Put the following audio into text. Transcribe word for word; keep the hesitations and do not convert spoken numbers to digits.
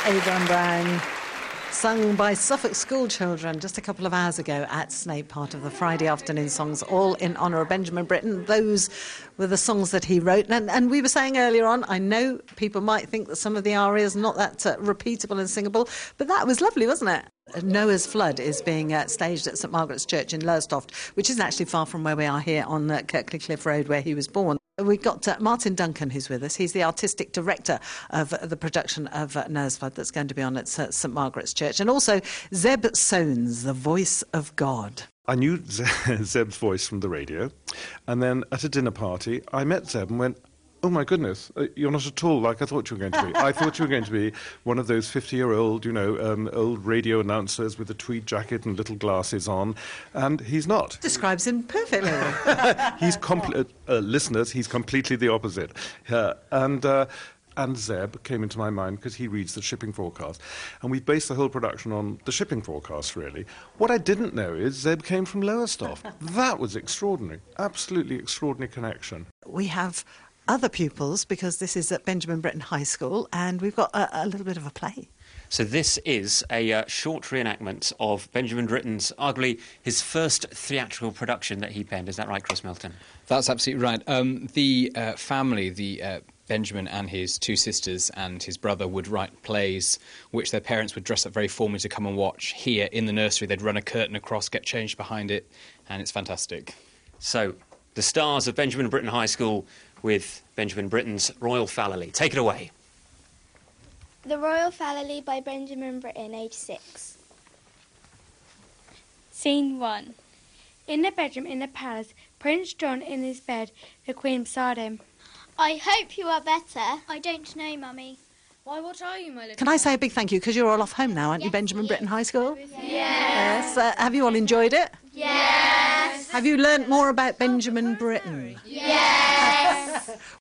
Adrian Brown, sung by Suffolk school children just a couple of hours ago at Snape, part of the Friday afternoon songs, all in honour of Benjamin Britten. Those were the songs that he wrote. And, and we were saying earlier on, I know people might think that some of the arias are not that uh, repeatable and singable, but that was lovely, wasn't it? Noah's Flood is being uh, staged at St Margaret's Church in Lowestoft, which isn't actually far from where we are here on uh, Kirkley Cliff Road, where he was born. We've got uh, Martin Duncan, who's with us. He's the artistic director of uh, the production of uh, Noah's Flood that's going to be on at uh, St Margaret's Church. And also Zeb Soanes, the voice of God. I knew Zeb's voice from the radio, and then at a dinner party, I met Zeb and went, oh my goodness, uh, you're not at all like I thought you were going to be. I thought you were going to be one of those fifty-year-old, you know, um, old radio announcers with a tweed jacket and little glasses on, and he's not. Describes him perfectly. He's, compl- uh, listeners, he's completely the opposite. Uh, and... Uh, And Zeb came into my mind because he reads the shipping forecast. And we based the whole production on the shipping forecast, really. What I didn't know is Zeb came from Lowestoft. That was extraordinary. Absolutely extraordinary connection. We have other pupils because this is at Benjamin Britten High School, and we've got a, a little bit of a play. So this is a uh, short reenactment of Benjamin Britten's, arguably his first theatrical production that he penned. Is that right, Chris Melton? That's absolutely right. Um, the uh, family, the uh, Benjamin and his two sisters and his brother would write plays which their parents would dress up very formally to come and watch here in the nursery. They'd run a curtain across, get changed behind it, and it's fantastic. So, the stars of Benjamin Britten High School with Benjamin Britten's Royal Fallilee. Take it away. The Royal Fallilee by Benjamin Britten, age six. Scene one. In the bedroom in the palace, Prince John in his bed, the Queen beside him. I hope you are better. I don't know, Mummy. Why, what are you, my little Can I say a big thank you, because you're all off home now, aren't you, Yes, Benjamin yes. Britten High School? Yes. Yes. Uh, have you all enjoyed it? Yes. Have you learnt more about Benjamin Britten? Yes.